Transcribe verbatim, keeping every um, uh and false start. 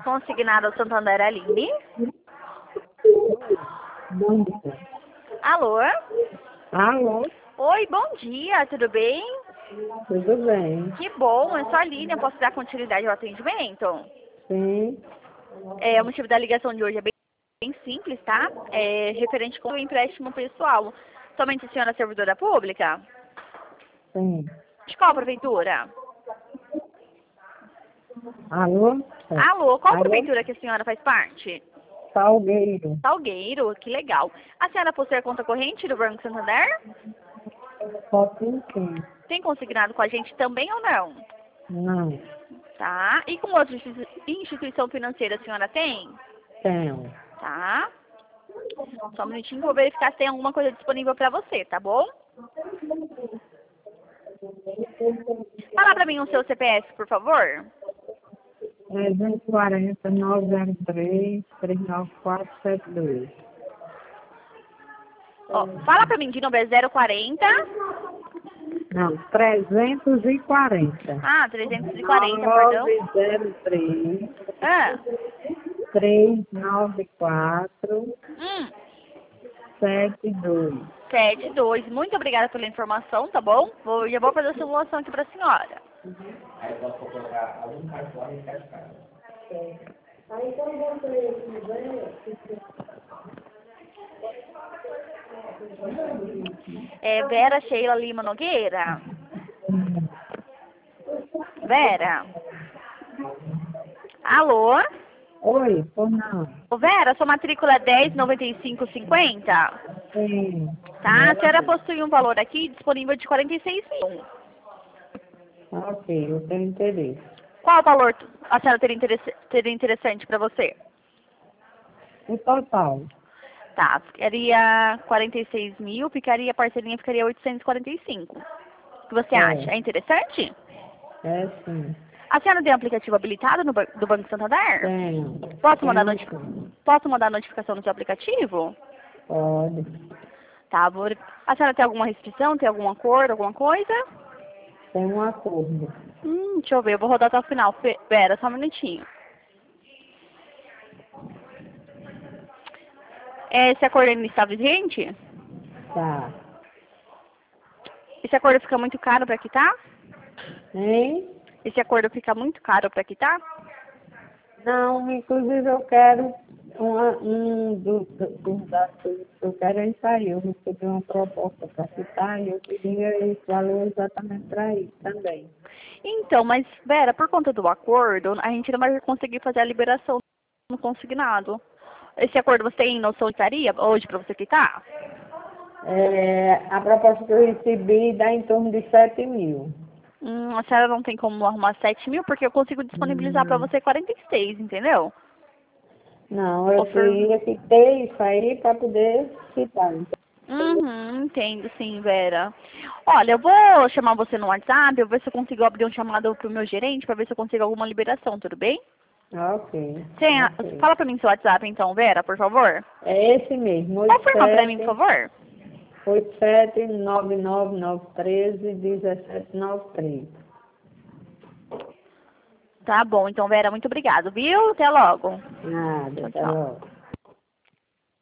Consignado ao Santander Aline. Bom dia. Alô? Alô? Oi, bom dia, tudo bem? Tudo bem? Que bom, eu sou a Aline, eu posso dar continuidade ao atendimento? Sim, É, o motivo da ligação de hoje é bem, bem simples, tá? É referente com o empréstimo pessoal. Somente a senhora é servidora pública? sim. De qual prefeitura? Alô? Alô, qual Alô? prefeitura que a senhora faz parte? Salgueiro. Salgueiro, que legal. A senhora possui a conta corrente do Banco Santander? Só tem quem? Tem consignado com a gente também ou não? Não, Tá. E com outra institui- instituição financeira a senhora tem? tenho. Tá. Só um minutinho que eu vou verificar se tem alguma coisa disponível pra você, tá bom? Fala pra mim o seu C P F, por favor. trezentos e quarenta, novecentos e zero três, trezentos e noventa e quatro, setenta e dois. Ó, fala pra mim de novo, é zero quarenta. Não, trezentos e quarenta. Ah, trezentos e quarenta, perdão. novecentos e zero três, Ah. trezentos e noventa e quatro, Hum. setenta e dois. sete dois. Muito obrigada pela informação, tá bom? Vou, já vou fazer a simulação aqui pra senhora. É Vera Sheila Lima Nogueira? Vera? Alô? Oi, por não? Ô, Vera, sua matrícula é dez noventa e cinco cinquenta? Sim. Tá? A senhora possui um valor aqui disponível de quarenta e seis mil. Ok, eu tenho interesse. Qual o valor a senhora teria, interesse, teria interessante para você? O total? Tá, ficaria quarenta e seis mil, ficaria, a parcelinha ficaria oitocentos e quarenta e cinco. O que você É, acha? É interessante? é sim. A senhora tem um aplicativo habilitado no, ba- do Banco Santander? Tenho. Posso mandar, Tenho notific... sim. Posso mandar notificação no seu aplicativo? Pode. Tá, vou... A senhora tem alguma restrição? Tem algum acordo, alguma coisa? Tem um acordo. Hum, deixa eu ver, eu vou rodar até o final. Fe- Pera, só um minutinho. Esse acordo ainda está vigente? Tá. Esse acordo fica muito caro para quitar? Hein? Esse acordo fica muito caro para quitar? Não, inclusive eu quero uma, um do- do- dos dados que eu quero é isso aí. Eu recebi uma proposta para citar e eu queria esse valor exatamente para isso também. Então, mas Vera, por conta do acordo, a gente não vai conseguir fazer a liberação no consignado. Esse acordo você tem noção de taria hoje para você quitar? É, a proposta que eu recebi dá em torno de sete mil. Hum, a senhora não tem como arrumar sete mil, porque eu consigo disponibilizar para Hum, você quarenta e seis, entendeu? não, eu Ofer... queria que ter isso aí para poder citar. Uhum, entendo sim, Vera. Olha, eu vou chamar você no WhatsApp, eu vou ver se eu consigo abrir um chamado pro meu gerente para ver se eu consigo alguma liberação, tudo bem? Ok, Tem a- ok. Fala pra mim seu WhatsApp então, Vera, por favor. É esse mesmo, Confirma pra mim, por favor. oito sete nove nove nove um três um sete nove três. Tá bom, então, Vera, muito obrigado, viu? Até logo. Nada, Tchau, até tchau. logo.